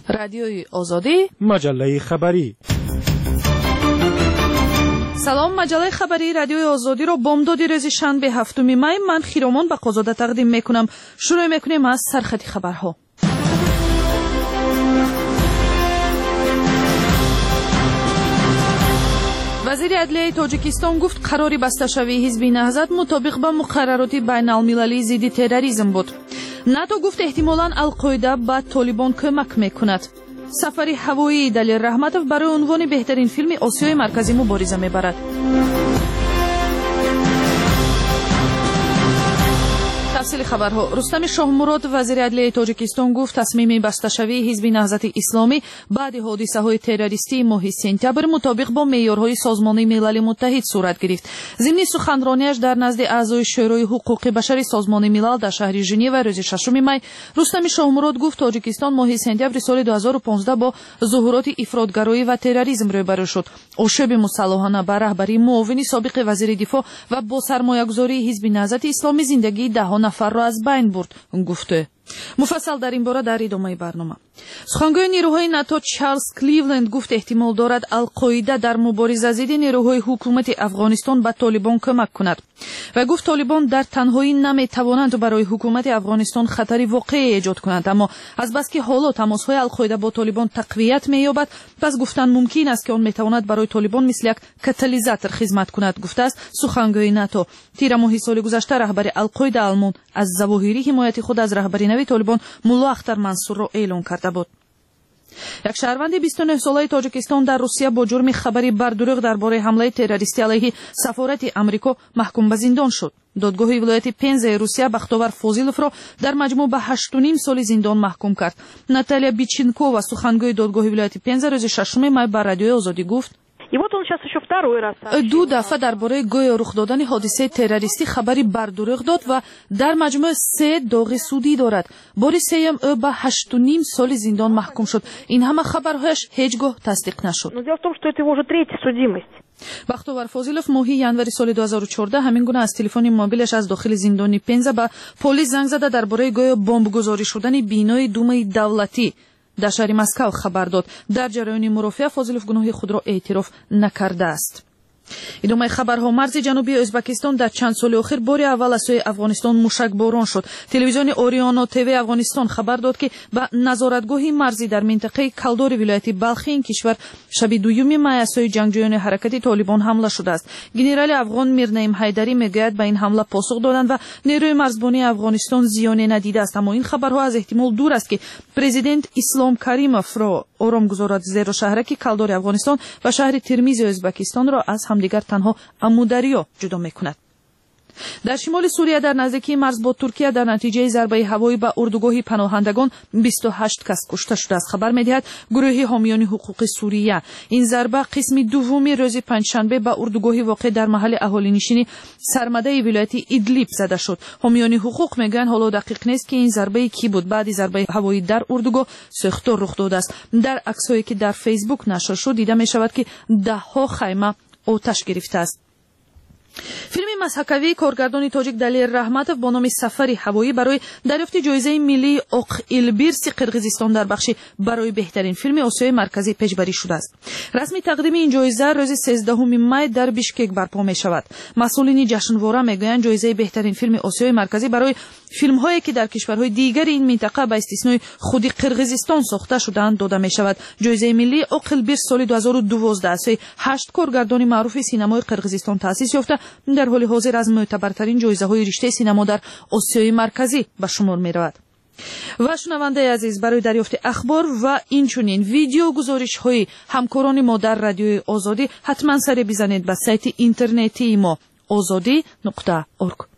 رادیوی آزادی، مجله خبری. سلام، مجله خبری رادیوی آزادی رو بامداد روز شنبه 7 می من خیرامان به قضاده تقدیم میکنم. شروع میکنیم از سرخط خبرها. وزیر عدلیه تاجیکستان گفت قراری بسته شوی حزب نهضت مطابق با مقررات بین المللی ضد تروریسم بود. ناتو گفت احتمالاً القاعده به طالبان کمک میکند. سفر هوایی دلیر رحمتوف برای عنوان بهترین فیلم آسیای مرکزی مبارزه میبرد. تفصیل خبرها. رستم شاهمراد وزیر عدلیه تاجیکستان گفت تصمیم بسته شوی حزب نهضت اسلامی بعد حادثه‌های تروریستی ماه سپتامبر مطابق با معیارهای سازمان ملل متحد صورت گرفت. ضمن سخنرانیش در نزد اعضای شورای حقوق بشر سازمان ملل در شهر ژنو روز 6 می رستم شاهمراد گفت تاجیکستان ماه سپتامبر سال 2015 با ظهورات افراطگرایی و تروریسم روبرو شد. آشوب مسلحانه بر رهبری معاون سابق وزیر دفاع و با سرمایه‌گذاری حزب نهضت اسلامی زندگی دهان نفر را از بین برد گفته. مفصل در این باره در ادامه برنامه. سخنگوی نیروهای ناتو چارلز کلیولند گفت احتمال دارد القاعده در مبارزه ضد نیروهای حکومت افغانستان به طالبان کمک کند و گفت طالبان در تنهایی نمیتوانند برای حکومت افغانستان خطری واقعی ایجاد کنند، اما از بس که حالا تماس‌های القاعده با طالبان تقویت می‌یابد پس گفتن ممکن است که آن میتواند برای طالبان مثل یک کاتالیزاتور خدمت کند گفته است سخنگوی ناتو. تیر ماه سال گذشته رهبر القاعده آلمان از ظواهری حمایت خود از رهبری نوی طالبان ملا اختر منصور را اعلام کرده بود. یک شهروند 29 ساله تاجیکستان در روسیه با جرم خبری بر دروغ درباره حمله تروریستی علیه سفارت آمریکا محکوم به زندان شد. دادگاه ولایت پنزه روسیه بختیار فاضلوف را در مجموع به 8.5 سال زندان محکوم کرد. ناتالیا بیچینکووا سخنگوی دادگاه ولایت پنزه روز 6 می به رادیوی آزادی گفت دو دفعه درباره گویا رخ دادن حادثه تروریستی خبری بر دروغ داد و در مجموع 3 داغ سودی دارد. بار سوم او به 8.5 سال زندان محکوم شد. این همه خبرهایش هیچگاه تصدیق نشد. بختیار فاضلوف ماه ژانویه سال 2014 همین گونه از تلفن موبیلش از داخل زندان پنزه به پلیس زنگ زده درباره گویا بمبگذاری شدن بینای دومای دولتی در شهر مسکو خبر داد. در جریان مرافعه فاضلوف گناه خود را اعتراف نکرده است. ادامه خبرها. مرز جنوبی ازبکستان در چند سال اخیر بار اول از سوی افغانستان موشک باران شد. تلویزیون اوریانا تیوی افغانستان خبر داد که به نظارتگاه مرزی در منطقه کلدار ولایت بلخ این کشور شب 2 می از سوی جنگجویان حرکت طالبان حمله شده است. گنرال افغان میرنعیم حیدری میگوید به این حمله پاسخ دادند و نیروی مرزبانی افغانستان زیانی ندیده است، اما این خبرها از احتمال دور است که پرزیدنت اسلام کریموف را آرام گذارد، زیرا شهرک کلدار افغانستان و شهر ترمیز ازبکستان را از همدیگر تنها امودریا جدا میکند. در شمال سوریه در نزدیکی مرز با ترکیه در نتیجه ضربه هوایی به اردوگاه پناهندگان 28 کس کشته شده است. خبر می‌دهد گروه حامیان حقوق سوریه این ضربه قسم دومی روز پنجشنبه به اردوگاه واقع در محل اهالی‌نشین سرمده ولایت ادلیب زده شد. حامیان حقوق میگن حالا دقیق نیست که این ضربه کی بود. بعد ضربه هوایی در اردوگاه ساختار رخ داده است. در عکسایی که در فیسبوک نشر شد دیده می‌شود که ده‌ها خیمه آتش گرفته است. فیلم مسحکوی کارگردان تاجیک دلیر رحمتوف با نام سفر هوایی برای دریافت جایزه ملی اوق البرس قرقیزستان در بخش برای بهترین فیلم آسیای مرکزی پیشبری شده است. رسمی تقدیم این جایزه روز 13 می در بیشکک برپا می شود. مسئولین جشنواره میگویند جایزه بهترین فیلم آسیای مرکزی برای فیلم هایی که در کشورهای دیگر این منطقه به استثنای خود قرقیزستان ساخته شدهاند داده می شود. جایزه ملی اوق البرس سال 2012 از 8 کارگردان معروف سینمای قرقیزستان تأسیس یافته در حال حاضر از معتبرترین جایزه های رشته سینما در آسیای مرکزی به شمار می رود. و شنونده عزیز، برای دریافت اخبار و اینچنین ویدیو گزارش های همکاران ما در رادیوی آزادی حتما سر بزنید به سایت اینترنتی ما azadi.org.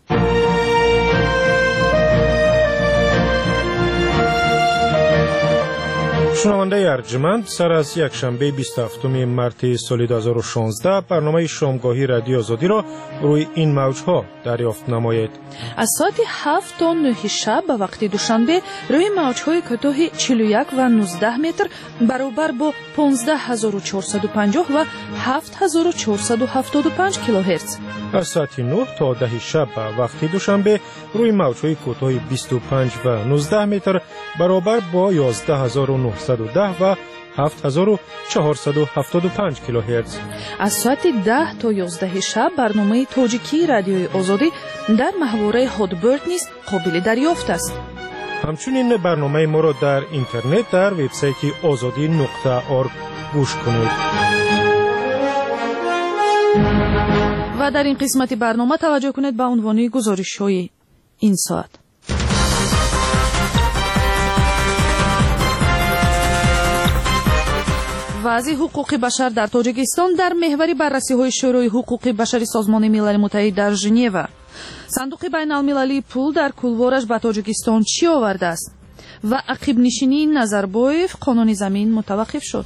شنونده ارجمند، سر از یک شنبه 27 مارس سال 2016 برنامه شامگاهی رادیو آزادی را روی این موجها دریافت نمایید. از ساعت 7 تا 9 شب به وقت دوشنبه روی موجهای کوتاه 41 و 19 متر برابر با 15450 و 7475 کیلوهرتز. از ساعت 9 تا 10 شب به وقت دوشنبه روی موج‌های کوتاه 25 و 19 متر برابر با 11910 و 7475 کیلوهرتز. از ساعت 10 تا 11 شب برنامه تاجیکی رادیوی آزادی در محوره هودبرد نیز قابل دریافت است. همچنین برنامه ما را در اینترنت در وبسایت azadi.org گوش کنید. و در این قسمت برنامه توجه کنید به عنوان گزارش‌های این ساعت. وضع حقوق بشر در تاجیکستان در محور بررسی‌های شورای حقوق بشری سازمان ملل متحد در ژنو. صندوق بین‌المللی پول در کولوارش به تاجیکستان چی آورده است و عقب نشینی نظربایف قانون زمین متوقف شد.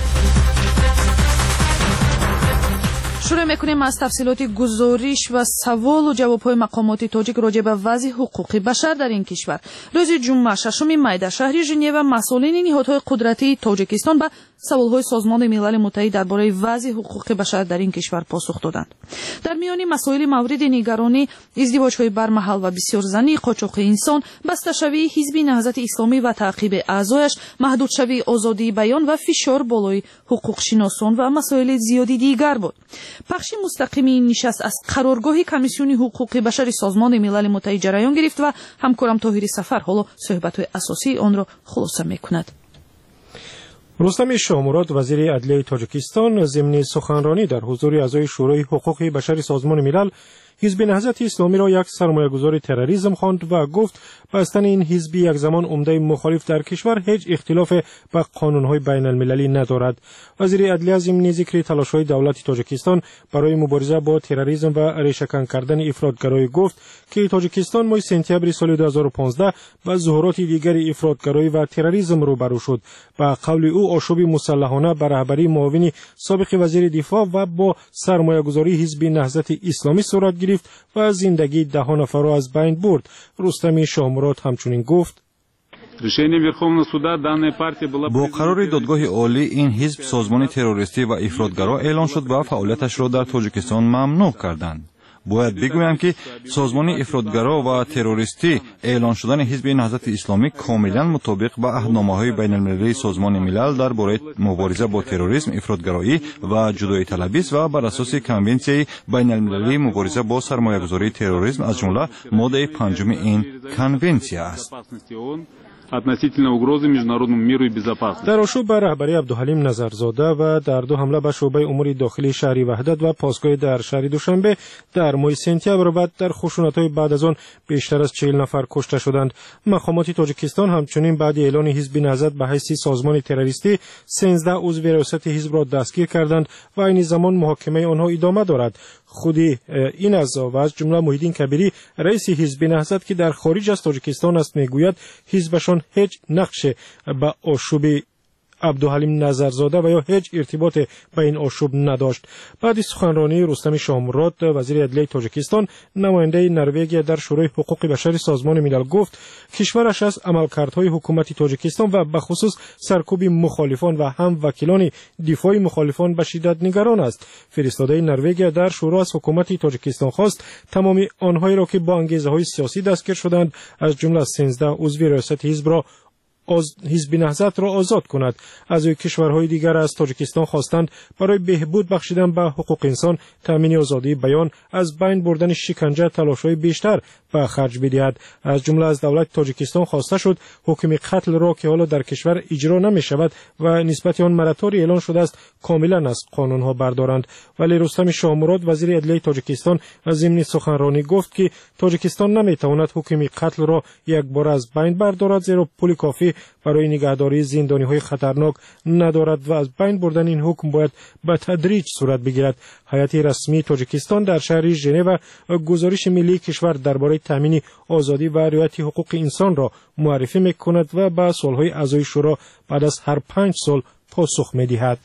شروع میکنیم از تفصیلات گزارش و سوال و جواب‌های مقامات تاجیک راجع به وضع حقوق بشر در این کشور. روز جمعه 6 می در شهر ژنو مسئولین نهادهای قدرتی تاجیکستان به سوال‌های سازمان ملل متحد درباره وضع حقوق بشر در این کشور پاسخ دادند. در میان مسائل مورد نگرانی ازدواج‌های برمحل و بسیارزنی، قاچاق انسان، بسته‌شوی حزب نهضت اسلامی و تعقیب اعضایش، محدودشوی آزادی بیان و فشار بالای حقوق شناسان و مسائل زیادی دیگر بود. پخش مستقیم این نشست از قرارگاه کمیسیون حقوق بشر سازمان ملل متحد جریان گرفت و همکارم طاهری سفر حالا صحبت‌های اساسی آن را خلاصه می‌کند. رستم شامراد وزیر عدلیه تاجیکستان ضمن سخنرانی در حضور اعضای شورای حقوق بشر سازمان ملل حزب نهضت اسلامی را یک سرمایه‌گذار تروریسم خواند و گفت بستن این حزب یک زمان عمده مخالف در کشور هیچ اختلاف با قانون‌های بین‌المللی ندارد. وزیر عدلیه ضمن ذکر تلاش‌های دولت تاجیکستان برای مبارزه با تروریسم و ریشه‌کن کردن افراطگرایی گفت که تاجیکستان ماه سپتامبر سال 2015 با ظهورات دیگر افراطگرایی و تروریسم روبرو شد. با قول او آشوب مسلحانه بر رهبری معاون سابق وزیر دفاع و با سرمایه‌گذاری حزب نهضت اسلامی صورت گرفت و زندگی 10 نفر را از بین برد. رستم شامراد همچنین گفت با قرار دادگاه عالی این حزب سازمان تروریستی و افراطگرا اعلان شد و فعالیتش را در تاجیکستان ممنوع کردند. باید بگویم که سازمان افراطگرا و تروریستی اعلان شدن حزب نهضت اسلامی کاملا مطابق با عهدنامه‌های بین‌المللی سازمان ملل درباره مبارزه با تروریسم، افراطگرایی و جدایی طلبی است و بر اساس کنونسیون بین‌المللی مبارزه با سرمایه‌گذاری تروریسم از جمله ماده 5 این کنونسیون است. относительно угрозы международному миру и безопасности. در آشوب بر رهبری عبدالحلیم نظرزاده و در 2 حمله به شعبه امور داخلی شهری وحدت و پاسگاه در شهر دوشنبه در ماه سپتامبر بعد در خشونت‌های بعد از آن بیشتر از 40 نفر کشته شدند. مقامات تاجیکستان همچنین بعد اعلان حزب نهضت به حیث سازمان تروریستی 13 عضو ریاست حزب را دستگیر کردند و این زمان محاکمه آنها ادامه دارد. خودی این اعضا و از جمله محیدین کبیری رئیس حزب نهضت که در خارج از تاجیکستان است میگوید حزبشان هیچ نقش به آشوب عبدالحلیم نظرزاده و یا هیچ ارتباط به این آشوب نداشت. بعد سخنرانی رستم شامراد وزیر عدلیه تاجیکستان نماینده نروژ در شورای حقوق بشر سازمان ملل گفت کشورش از عملکردهای حکومت تاجیکستان و به خصوص سرکوب مخالفان و هم وکیلان دفاع مخالفان به شدت نگران است. فرستاده نروژ در شورا از حکومت تاجیکستان خواست تمام آنهایی را که با انگیزه‌های سیاسی دستگیر شدند از جمله 13 عضو ریاست حزب را حزب نهضت را آزاد کند. از کشورهای دیگر از تاجیکستان خواستند برای بهبود بخشیدن به حقوق انسان، تامین آزادی بیان، از بین بردن شکنجه تلاش‌های بیشتر به خرج بدهد. از جمله از دولت تاجیکستان خواسته شد حکم قتل را که حالا در کشور اجرا نمی‌شود و نسبت آن مراتوری اعلان شده است کاملا از قانون‌ها بردارند. ولی رستم شامراد وزیر عدلیه تاجیکستان از ضمن سخنرانی گفت که تاجیکستان نمی‌تواند حکم قتل را یک بار از بین بردارد زیرا پول کافی برای نگهداری زندانی‌های خطرناک ندارد و از بین بردن این حکم باید به تدریج صورت بگیرد. هیئت رسمی تاجیکستان در شهر ژنو گزارش ملی کشور درباره تامین آزادی و رعایت حقوق انسان را معرفی می‌کند و به سوال‌های اعضای شورا بعد از هر 5 سال پاسخ می‌دهد.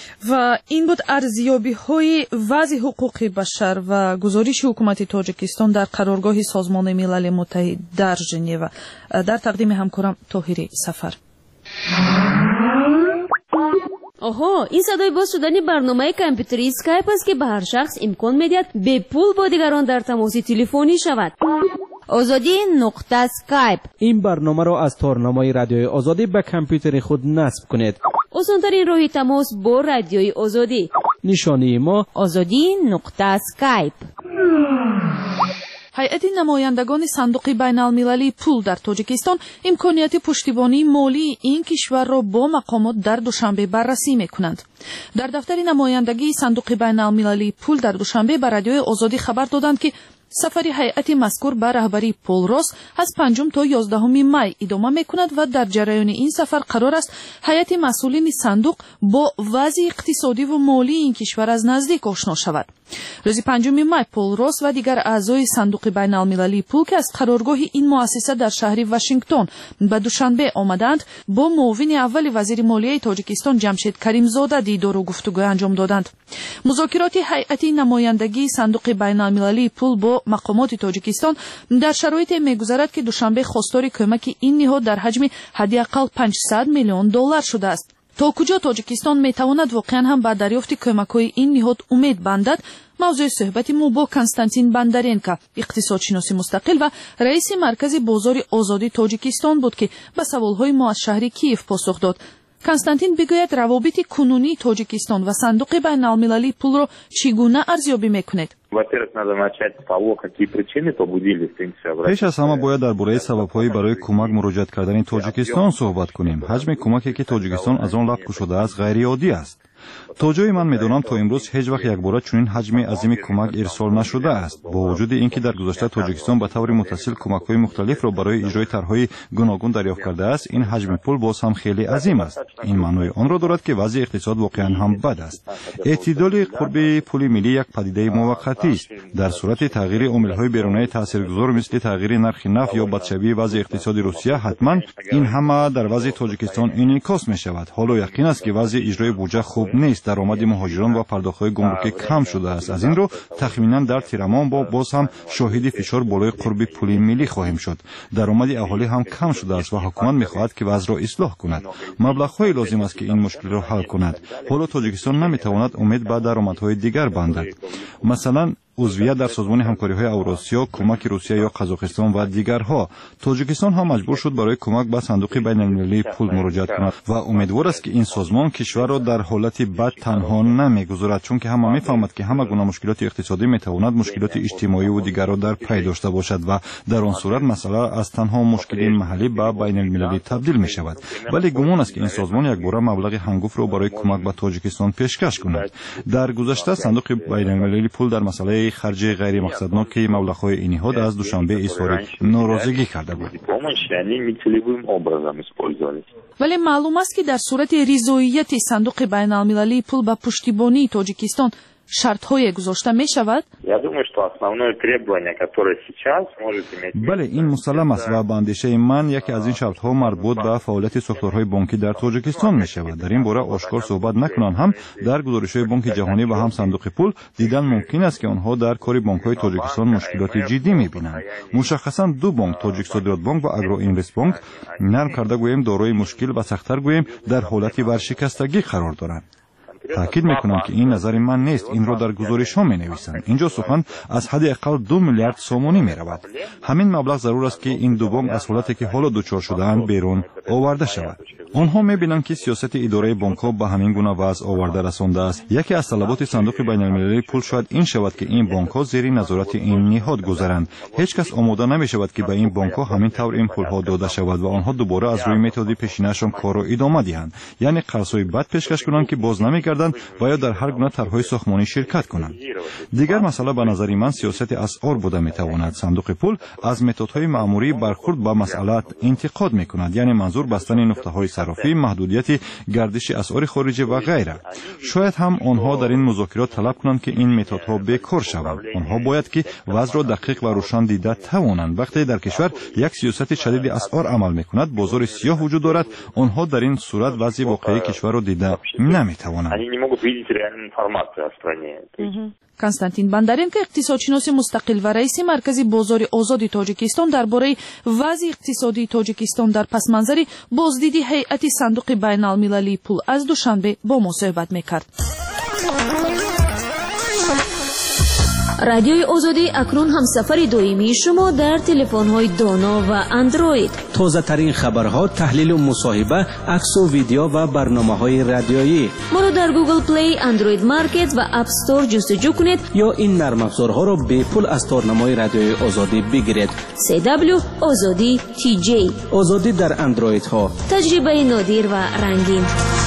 و این بود ارزیابی‌های وضع حقوق بشر و گزارش حکومت تاجیکستان در قرارگاه سازمان ملل متحد در ژنو در تقدیم همکارم طاهری سفر. آها، این صدای باز شدن برنامه کامپیوتری اسکایپ است که به هر شخص امکان میدهد به پول با دیگران در تماس تلفنی شود. آزادی نقطه اسکایپ. این برنامه را از تارنمای رادیوی آزادی به کامپیوتر خود نصب کنید. آسان‌ترین راه تماس با رادیوی آزادی. نشانی ما آزادی نقطه اسکایپ. ҳайати намояндагони сандуқи байналмилалии пул дар тоҷикистон имконияти пуштибонии молии ин кишварро бо мақомот дар душанбе баррасӣ мекунанд. дар дафтари намояндагии сандуқи байналмилалии пул дар душанбе ба радиои озодӣ хабар доданд ки сафари ҳайати мазкур ба раҳбарии полрос аз 5 то 11 май идома мекунад ва дар ҷараёни ин сафар қарор аст ҳайати масъулини сандуқ бо вазъи иқтисодиву молии ин кишвар аз наздик ошно шавад. рӯзи 5 май полрос ва дигар аъзои сандуқи байналмилалии пул ки аз қароргоҳи ин муассиса дар шаҳри Вашингтон ба душанбе омаданд бо муовини аввали вазири молияи тоҷикистон ҷамшед каримзода дидору гуфтугӯ анҷом доданд. музокироти ҳайати намояндагии сандуқи байналмилалии пул бо мақомоти тоҷикистон дар шароите мегузарад ки душанбе хостори кӯмаки ин ниҳод дар ҳаҷми ҳаддиақал $500 миллион шудааст. то куҷо тоҷикистон метавонад воқеан ҳам ба дарёфти кӯмакҳои ин ниҳод умед бандад? мавзӯи суҳбати мо бо Константин Бандаренко, иқтисодшиноси мустақил ва раиси маркази бозори озоди тоҷикистон буд ки ба саволҳои мо аз шаҳри Киев посух дод. Константин бигӯяд равобити кунунии тоҷикистон ва сандуқи байналмилалии пулро чӣ гуна арзёбӣ мекунед? пеш аз ҳама бояд дар бораи сабабҳои барои кӯмак муроҷиат кардани тоҷикистон суҳбат кунем. ҳаҷми кӯмаке ки тоҷикистон аз он лаб кушодааст ғайриоддӣ аст. то ҷои ман медонам то имрӯз ҳеҷ вақт якбора чунин ҳаҷми азими кӯмак ирсол нашудааст. бо вуҷуди ин ки дар гузашта тоҷикистон ба таври муттасил кӯмакҳои мухталифро барои иҷрои тарҳҳои гуногун дарёфт кардааст, ин ҳаҷми пул боз ҳам хеле азим аст. ин маънои онро дорад ки вазъи иқтисод воқеан ҳам бад аст. эътидоли қурби пули миллӣ як падидаи муваққатист. дар сурати тағйири омилҳои берунаи таъсиргузор мисли тағйири нархи нафт ё бадшавии вазъи иқтисоди Русия, ҳатман ин ҳама дар вазъи тоҷикистон инъикос мешавад. ҳоло яқин аст ки вазъи иҷрои буҷа хуб нест. даромади муҳоҷирон ва пардохтҳои гумрукӣ кам шудааст. аз ин ро тахминан дар тирамон боз ҳам шоҳиди фишор болои қурби пули миллӣ хоҳем шуд. даромади аҳолӣ ҳам кам шудааст ва ҳукумат мехоҳад ки вазъро ислоҳ кунад. маблағҳое лозим аст ки ин мушкилро ҳал кунад. ҳоло тоҷикистон наметавонад умед ба даромадҳои дигар бандад. масалан عضویت در سازمان همکاری‌های اوراسیا، کمک روسیه یا قزاقستان و دیگرها. تاجیکستان هم مجبور شد برای کمک به صندوق بین‌المللی پول مراجعه کند و امیدوار است که این سازمان کشور را در حالت بد تنها نمیگذارد، چون که همه می‌فهمند که همه گونه مشکلات اقتصادی می‌تواند مشکلات اجتماعی و دیگر را در پی داشته باشد و در آن صورت مسئله از تنها مشکل محلی به بین‌المللی تبدیل می‌شود. ولی گمان است که این سازمان یکباره مبلغ هنگفت را برای کمک به تاجیکستان پیشکش کند. در گذشته صندوق بین‌المللی پول در مسئله خرج غیر مقصدناک مبلغ‌های این نهاد از دوشنبه اظهار ناراضگی کرده بود. ولی معلوم است که در صورت رضایت صندوق بین‌المللی پول به پشتیبانی تاجیکستان شرط‌های گذاشته می‌شود؟ بله، این مسلم است و به اندیشه من یکی از این شرط‌ها مربوط به فعالیت ساختارهای بانکی در تاجیکستان می‌شود. در این باره آشکار صحبت نکنند هم در گزارش‌های بانک جهانی و هم صندوق پول دیدن ممکن است که آنها در کار بانک‌های تاجیکستان مشکلات جدی می‌بینند. مشخصاً دو بانک، تاجیک صادرات بانک و اگرو اینوست بانک، نرم کرده گوییم دارای مشکل و سخت‌تر گوییم در حالت ورشکستگی قرار دارند. تأکید میکنم که این نظر من نیست، این را در گزارش ها می نویسند. اینجا سخن از حداقل 2 میلیارد سومانی می رود. همین مبلغ ضرور است که این دو بانک از حالتی که حالا دچار شده‌اند بیرون آورده شود. آنها می بینند که سیاست اداره بانک ها به همین گونه وضع آورده رسانده است. یکی از طلبات صندوق بین‌المللی پول شاید این شود که این بانک ها زیر نظارت این نهاد گذرند. هیچ کس آماده نمی شود که به این بانک ها همین طور این پول ها داده شود و آنها دوباره از روی متد پیشینه‌شان کار را ادامه دهند. یعنی قرض‌های بد پیشکش کنند که باز نمی‌گردند و یا در هر گونه طرح‌های ساختمانی شرکت کنند. دیگر مسئله به نظر من سیاست اسعار بوده می‌تواند. صندوق پول از متدهای معمولی برخورد با مسئله انتقاد می‌کند، یعنی منظور بستن نقطه‌های صرافی، محدودیت گردش اسعار خارجی و غیره. شاید هم آنها در این مذاکرات طلب کنند که این متدها بیکار شوند. آنها باید که وضع را دقیق و روشن دیده توانند. وقتی در کشور یک سیاست شدید اسعار عمل می‌کند، بازار سیاه وجود دارد. آنها در این صورت وضع واقعی کشور را دیده نمی‌توانند. константин бандаренко, иқтисодшиноси мустақил ва раиси маркази бозори озоди тоҷикистон дарбораи вазъи иқтисодии тоҷикистон дар пасманзари боздиди ҳайати сандуқи байналмилалии пул аз душанбе бо мо суҳбат мекард. радиои озодӣ акнун ҳамсафари доимии шумо дар телефонҳои доно ва андроид. тозатарин хабарҳо, таҳлилу мусоҳиба, аксу видео ва барномаҳои радиоӣ. моро дар Google Play, Android Market ва App Store ҷустуҷӯ кунед ё ин нармафзорҳоро бепул аз торнамои радиои озодӣ бигиред. CW Озодӣ TJ. озодӣ дар андроидҳо. таҷрибаи нодир ва рангин.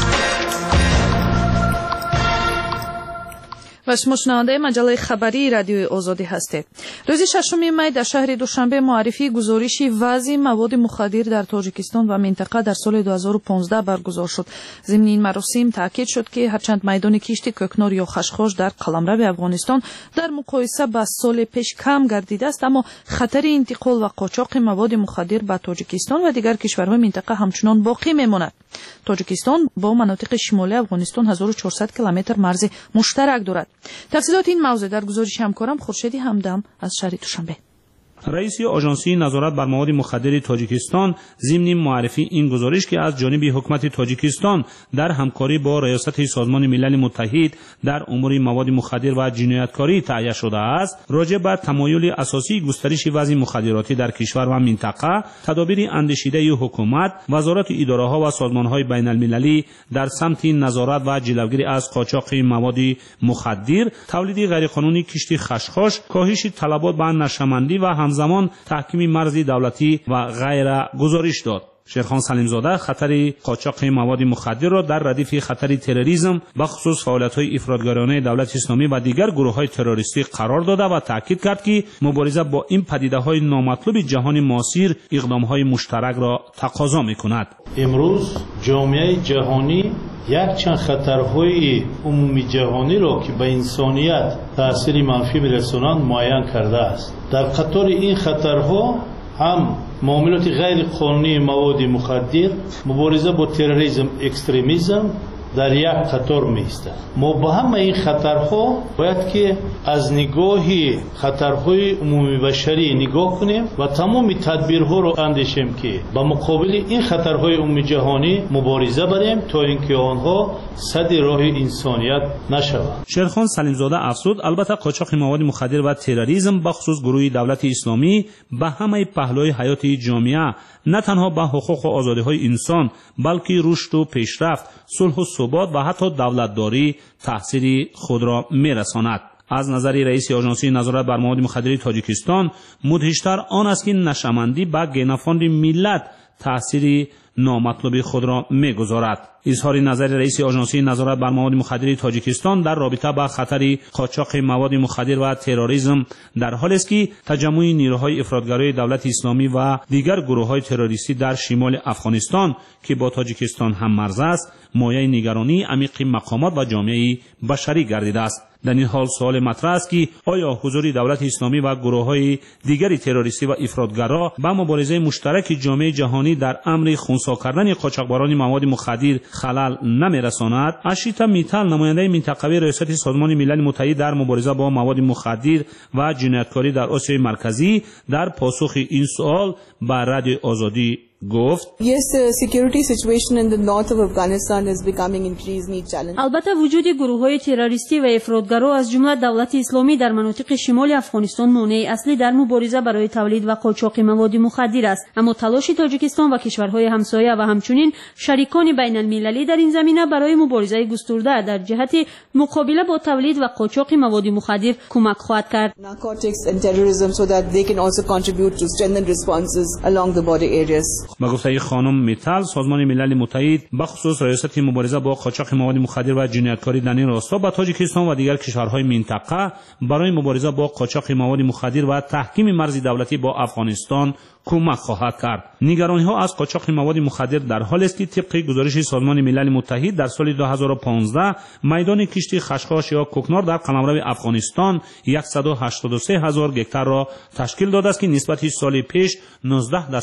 ва шумо шунавандаи маҷалаи хабарии радиои озодӣ ҳастед. рӯзи 6 май дар шаҳри душанбе муаррифии гузориши вазъи маводи мухаддир дар тоҷикистон ва минтақа дар соли 2015 баргузор шуд. зимни ин маросим таъкид шуд ки ҳарчанд майдони кишти кӯкнор ё хашхош дар қаламрави афғонистон дар муқоиса ба соли пеш кам гардидааст, аммо хатари интиқол ва қочоқи маводи мухаддир ба тоҷикистон ва дигар кишварҳои минтақа ҳамчунон боқӣ мемонад. тоҷикистон бо манотиқи шимолии афғонистон 1400 километр марзи муштарак дорад. тафсилоти ин мавзӯъ дар гузориши ҳамкорам хуршеди ҳамдам аз шаҳри душанбе. раиси оҷонсии назорат бар маводи мухаддири тоҷикистон зимни муаррифии ин гузориш ки аз ҷониби ҳукумати тоҷикистон дар ҳамкорӣ бо раёсати созмони милали муттаҳид дар умури маводи мухаддир ва ҷинояткорӣ таҳия шудааст, роҷеъ ба тамоюли асосии густариши вазъи мухаддиротӣ дар кишвар ва минтақа, тадобири андешидаи ҳукумат, вазорати идораҳо ва созмонҳои байналмилалӣ дар самти назорат ва ҷилавгирӣ аз қочоқи маводи мухаддир, тавлиди ғайриқонунӣ кишти хашхош, коҳиши талабот ба нашамандӣ ва замон таҳкими марзи давлатӣ ва ғайра гузориш дод. шерхон салимзода хатари қочоқи маводи мухаддирро дар радифи хатари терроризм ба хусус фаъолиятҳои ифродгаронаи давлати исломӣ ва дигар гурӯҳҳои террористӣ қарор дода ва таъкид кард ки мубориза бо ин падидаҳои номатлуби ҷаҳони муосир иқдомҳои муштаракро тақозо мекунад. имрӯз ҷомеаи ҷаҳонӣ якчанд хатарҳои умуми ҷаҳониро ки ба инсоният таъсири манфӣ мерасонанд муайян кардааст. дар қатори ин хатарҳо ҳам муомилоти ғайриқонунии маводи мухаддир, мубориза бо терроризм, экстремизм дар як қатор меистад. мо ба ҳама ин хатарҳо бояд ки аз нигоҳи хатарҳои умумибашарӣ нигоҳ кунем ва тамоми тадбирҳоро андешем ки ба муқобили ин хатарҳои умумиҷаҳонӣ мубориза барем то ин ки онҳо садди роҳи инсоният нашаванд. шерхон салимзода афзуд, албатта қочоқи маводи мухаддир ва терроризм ба хусус гурӯҳи давлати исломӣ ба ҳамаи паҳлӯи ҳаёти ҷомеа на танҳо ба ҳуқуқу озодиҳои инсон, балки рушду пешрафт, сулҳу ثبات و حتی دولتداری تأثیر خود را می‌رساند. از نظر رئیس آژانسی نظارت بر مواد مخدر تاجیکستان مدهشتر آن است که نشمندی به گینافاند ملت تأثیر نامطلوب خود را می‌گذارد. اظهار نظر رئیس آژانسی نظارت بر مواد مخدر تاجیکستان در رابطه با خطر قاچاق مواد مخدر و تروریسم در حالی است که تجمع نیروهای افراطگرای دولت اسلامی و دیگر گروه‌های تروریستی در شمال افغانستان که با تاجیکستان هم مرز است، مایه نگرانی عمیق مقامات و جامعه بشری گردیده است. در این حال سوال مطرح است که آیا حضور دولت اسلامی و گروه‌های دیگر تروریستی و افراطگرا به مبارزه مشترک جامعه جهانی در امر خنثی کردن قاچاقبران مواد مخدر خلل نمی‌رساند؟ اشیتا میتال نماینده منطقوی ریاست سازمان ملل متحد در مبارزه با مواد مخدر و جنایتکاری در آسیای مرکزی در پاسخ این سوال به رادیو آزادی گفت Yes, the security situation in the north of Afghanistan is becoming increasingly challenging. البته وجود گروه‌های تروریستی و افراطگرا از جمله دولت اسلامی در مناطق شمال افغانستان مانع اصلی در مبارزه برای تولید و قاچاق مواد مخدر است، اما تلاش تاجیکستان و کشورهای همسایه و همچنین شریکان بین المللی در این زمینه برای مبارزه گسترده در جهت مقابله با تولید و قاچاق مواد مخدر کمک خواهد کرد. Narcotics and terrorism so that they can also contribute to strengthen responses along the border areas. با گفته خانم میتال، سازمان ملل متحد به خصوص ریاست مبارزه با قاچاق مواد مخدر و جنایتکاری در این راستا با تاجیکستان و دیگر کشورهای منطقه برای مبارزه با قاچاق مواد مخدر و تحکیم مرز دولتی با افغانستان کمک خواهد کرد. نگرانی‌ها از قاچاق مواد مخدر در حالی است که طبق گزارش سازمان ملل متحد در سال 2015 میدان کشتی خشخاش یا کوکنار در قلمرو افغانستان 183,000 گکتار را تشکیل داده است که نسبت سال پیش 19%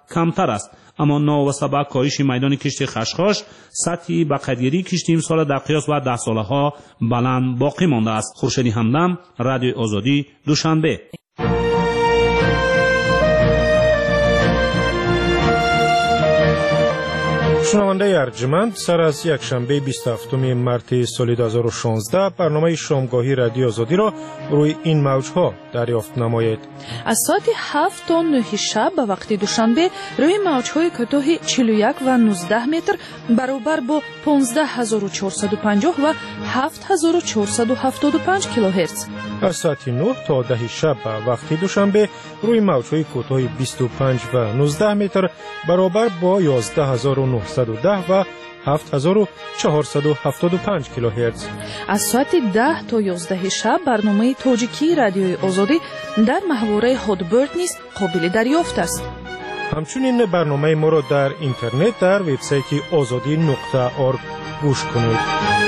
کمتر است، اما ناوابسته به کاهش میدان کشتی خشخاش، سطحی به قدیری کشتی امسال در قیاس با 10 ساله ها بلند باقی مانده است. خورشید همدم، رادیوی آزادی، دوشنبه. شنونده ارجمند، سر از یک شنبه 27 مارت سال 2016 برنامه شامگاهی رادیو آزادی را روی این موجها دریافت نمایید. از ساعت 7 تا 9 شب به وقت دوشنبه روی موجهای کوتاه 41 و 19 متر برابر با 15450 و 7475 کیلوهرتز. از ساعت 9 تا 10 شب به وقت دوشنبه روی موجهای کوتاه 25 و 19 متر برابر با 11910 و 7475 کیلوهرتز. از ساعت 10 تا 11 شب برنامه تاجیکی رادیوی آزادی در محوره هادبرد نیز قابل دریافت است. همچنین برنامه ما را در اینترنت در وبسایت azadi.org گوش کنید.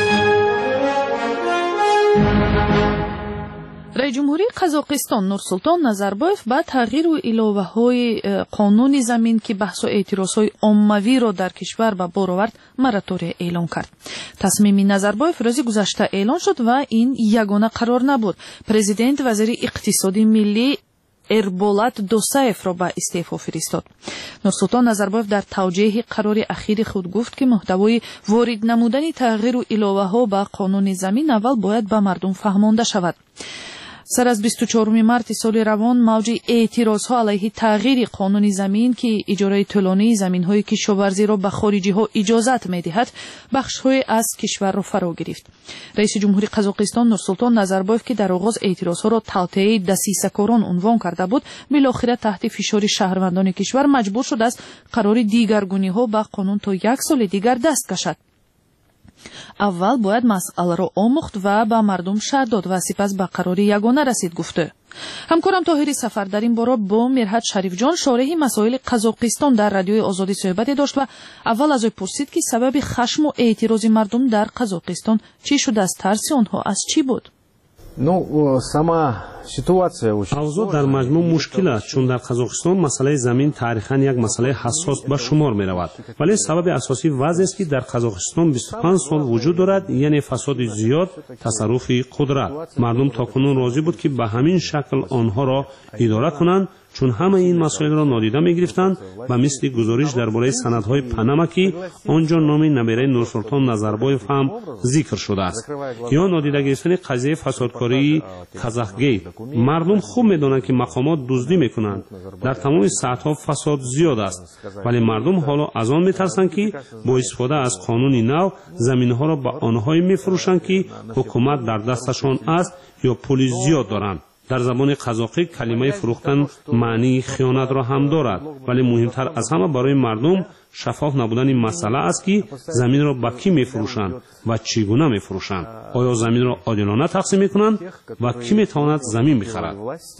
رئیس جمهوری قزاقستان نورسултон назарбоев ба тағйиру иловаҳои қонуни замин ки баҳсу эътирозҳои оммавиро дар кишвар ба бор овард моратория эълон кард. тасмими назарбоев рӯзи гузашта эълон шуд ва ин ягона қарор набуд. президент вазири иқтисоди миллӣ эрболат досаевро ба истеъфо фиристод. нурсултон назарбоев дар тавҷеҳи қарори ахири худ гуфт ки муҳтавои ворид намудани тағйиру иловаҳо ба қонуни замин аввал бояд ба мардум фаҳмонда шавад. сар аз 24 марти соли равон мавҷи эътирозҳо алайҳи тағйири қонуни замин ки иҷораи тӯлонии заминҳои кишоварзиро ба хориҷиҳо иҷозат медиҳад бахшҳое аз кишварро фаро гирифт. раиси ҷумҳури қазоқистон нурсултон назарбоев ки дар оғоз эътирозҳоро тавтеаи дасисакорон унвон карда буд, билохира таҳти фишори шаҳрвандони кишвар маҷбур шуд аз қарори дигаргуниҳо ба қонун то 1 соли дигар даст кашад. аввал бояд масъаларо омӯхт ва ба мардум шаҳр дод ва сипас ба қарори ягона расид гуфта. ҳамкорам тоҳири сафар дар ин бора бо мирҳат шарифҷон шореҳи масоили қазоқистон дар радиои озодӣ суҳбате дошт ва аввал аз ӯ пурсид ки сабаби хашму эътирози мардум дар қазоқистон чӣ шудааст, тарси онҳо аз чӣ буд? авзо дар маҷмӯъ мушкил аст, чун дар қазоқистон масъалаи замин таърихан як масъалаи ҳассос ба шумор меравад. вале сабаби асосӣ вазъест ки дар қазоқистон 25 сол вуҷуд дорад, яъне фасоди зиёд, тасарруфи қудрат. мардум то кунун розӣ буд ки ба ҳамин шакл онҳоро идора кунанд, чун ҳамаи ин масоилро нодида мегирифтанд ба мисли гузориш дар бораи санадҳои панама ки он ҷо номи набераи нурсултон назарбоев ҳам зикр шудааст, ё нодида гирифтани қазияи фасодкории казахгейт. мардум хуб медонанд ки мақомот дуздӣ мекунанд, дар тамоми сатҳҳо фасод зиёд аст, вале мардум ҳоло аз он метарсанд ки бо истифода аз қонуни нав заминҳоро ба онҳое мефурӯшанд ки ҳукумат дар дасташон аст ё пули зиёд доранд. дар забони қазоқӣ калимаи фурӯхтан маънии хиёнатро ҳам дорад, вале муҳимтар аз ҳама барои мардум шаффоф набудани масъала аст ки заминро ба кӣ мефурӯшанд ва чӣ гуна мефурӯшанд. оё заминро одилона тақсим мекунанд ва кӣ метавонад замин бихарад?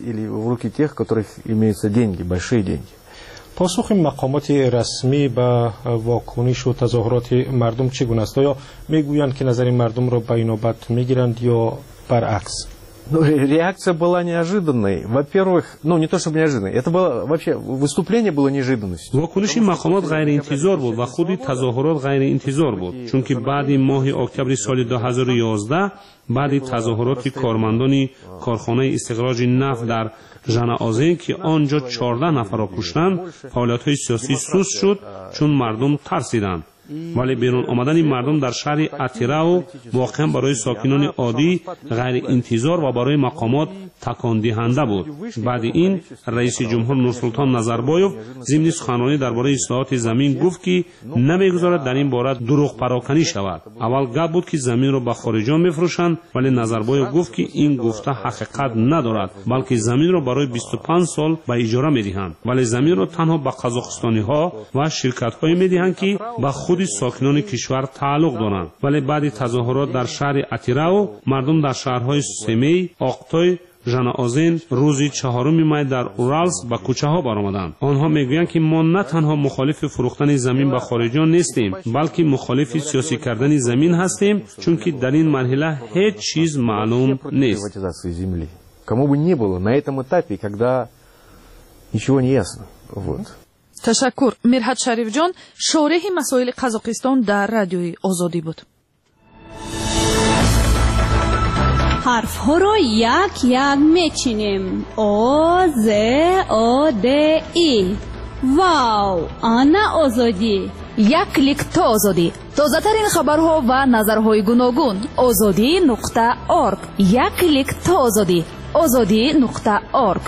посухи мақомоти расмӣ ба вокунишу тазоҳуроти мардум чӣ гуна аст? оё мегӯянд ки назари мардумро ба инобат мегиранд ё баръакс? Реакция была неожиданной. Во-первых, не то чтобы неожиданной, это было вообще выступление было неожиданностью. вокуниши мақомот ғайриинтизор буд ва худи тазоҳурот ғайриинтизор буд, чунки баъди моҳи октябри соли 2011 баъди тазоҳуроти кормандони корхонаи истихроҷи нафт дар жанаозен ки он ҷо 14 нафарро куштанд, фаъолиятҳои сиёсӣ суст шуд, чун мардум тарсиданд. вале берун омадани мардум дар шаҳри атирау воқеан барои сокинони оддӣ ғайриинтизор ва барои мақомот такондиҳанда буд. баъди ин раиси ҷумҳур нурсултон назарбоев зимни суханронӣ дар бораи ислоҳоти замин гуфт ки намегузорад дар ин бора дурӯғпароканӣ шавад. аввал гап буд ки заминро ба хориҷон мефурӯшанд, вале назарбоев гуфт ки ин гуфта ҳақиқат надорад, балки заминро барои 25 сол ба иҷора медиҳанд, вале заминро танҳо ба қазоқистониҳо ва ширкатҳое медиҳанд ки ба худи сокинони кишвар тааллуқ доранд. вале баъди тазоҳурот дар шаҳри атирау мардум дар шаҳрҳои семей, оқтой, жанаозен рӯзи 4 май дар уралс ба кӯчаҳо баромаданд. онҳо мегӯянд ки мо на танҳо мухолифи фурӯхтани замин ба хориҷон нестем, балки мухолифи сиёсӣ кардани замин ҳастем, чунки дар ин марҳила ҳеҷ чиз маълум нест. Кому бы ни было на этом этапе, когда ничего не ясно. تشکر. میرحت شریف جان شارح مسائل قزاقستان در رادیوی آزادی بود. حرف ها رو یک یک میچینیم. او ز او د ای. واو، آنا آزادی. یک کلیک تا آزادی. تازه ترین خبرها و نظرهای گوناگون. azadi.org. یک کلیک تا آزادی. azadi.org.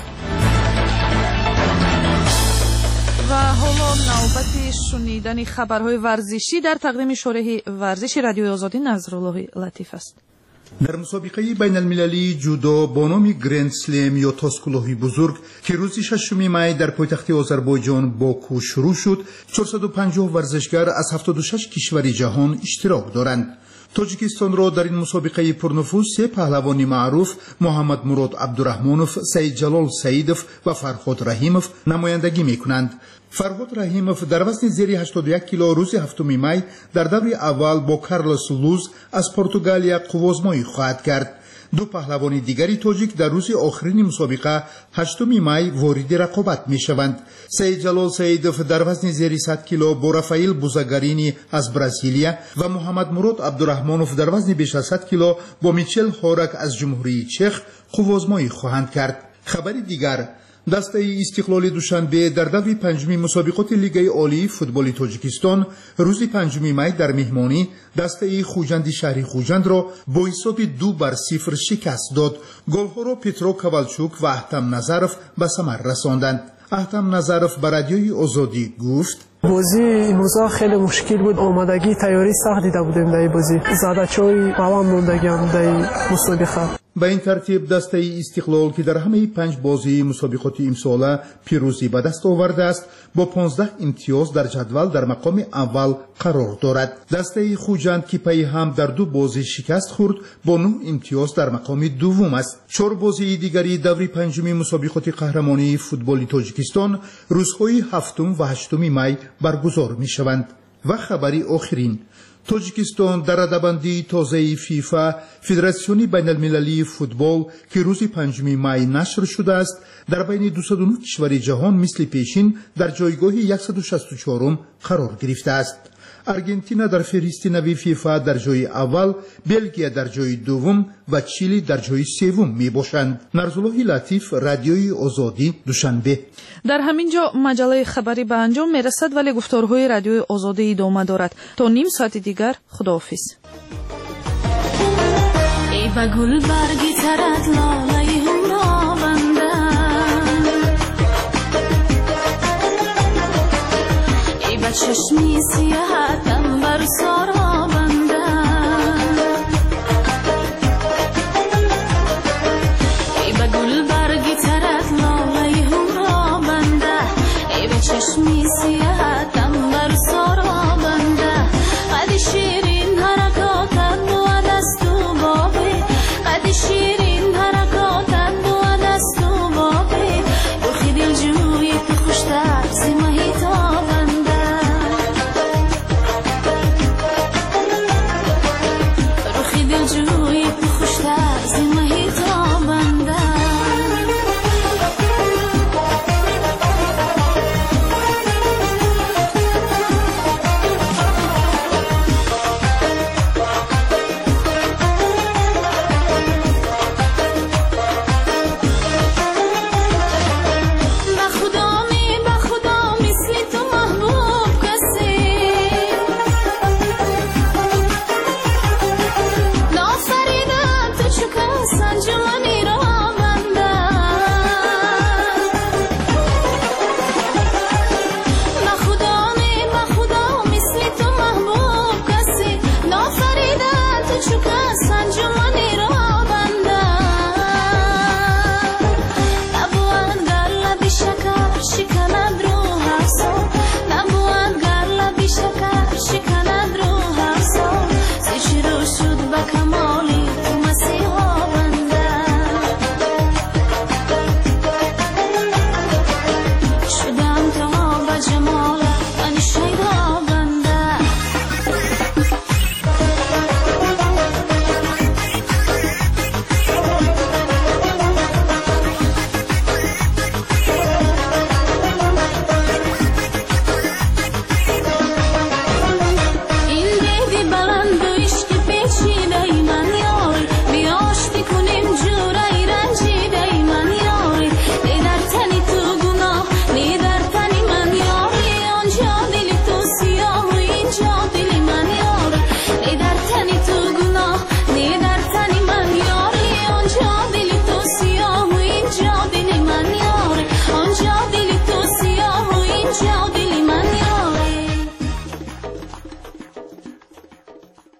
و حالا نوبت شنیدن خبرهای ورزشی در تقدیم شارح ورزش رادیوی آزادی نظرالله لطیف است. در مسابقه بین المللی جودو با نام گرند سلم یا تاسکولوهی بزرگ که روز 6 می در پایتخت آذربایجان باکو شروع شد، 450 ورزشگر از 76 کشور جهان اشتراک دارند. تاجیکستان را در این مسابقه پرنفوذ سه پهلوان معروف محمد مراد عبدالرحمانوف، سید جلال سیدوف و فرهاد رحیموف نمایندگی میکنند. فرهاد رحیموف در وزن زیر 81 کیلو روز 7 می در دور اول با کارلوس لوز از پرتغالیا قوازمایی خواهد کرد. دو پهلوان دیگری تاجیک در روز آخرین مسابقه 8 می وارد رقابت می شوند. سید جلال سیدوف در وزن زیر 100 کیلو با رافائیل بوزاگارینی از برزیلیا و محمد مراد عبدالرحمانوف در وزن بیش از 100 کیلو با میچل هورک از جمهوری چخ قوازمایی خواهند کرد. خبر دیگر، دسته استقلال دوشنبه در دور پنجمی مسابقات لیگ عالی فوتبال تاجیکستان روز 5 می در مهمانی دسته خوجند شهری خوجند را با حساب 2-0 شکست داد. گل‌ها را پترو کاولچوک و احتم نظرف به ثمر رساندند. احتم نظرف به رادیوی آزادی گفت: بازی امروز خیلی مشکل بود. آمادگی تیاری سخت دیده بودیم در بازی. زدچای قوام موندگیم در مسابقه. به این ترتیب دسته استقلال که در همه 5 بازی مسابقات امساله پیروزی به دست آورده است با 15 امتیاز در جدول در مقام اول قرار دارد. دسته خوجند که پی هم در 2 بازی شکست خورد با 9 امتیاز در مقام دوم است. 4 بازی دیگری دوره پنجمی مسابقات قهرمانی فوتبال تاجیکستان روزهای 7 و 8 می برگزار می شوند. و خبری آخرین، تاجیکستان در رده‌بندی تازه فیفا فدراسیون بین المللی فوتبال که روز 5 می نشر شده است در بین 209 کشور جهان مثل پیشین در جایگاه 164 قرار گرفته است. ارژانتین در فهرست نوی فیفا در جای اول، بلژیم در جای دوم و چیلی در جای سوم می باشند. نظرالله لطیف، رادیوی آزادی، دوشنبه. در همین جا مجله خبری به انجام می رسد ولی گفتارهای رادیوی آزادی ادامه دارد. تا نیم ساعت دیگر خداحافظ. ای با گل برگی ترد لاله هم بنده، ای با چشمی سیاه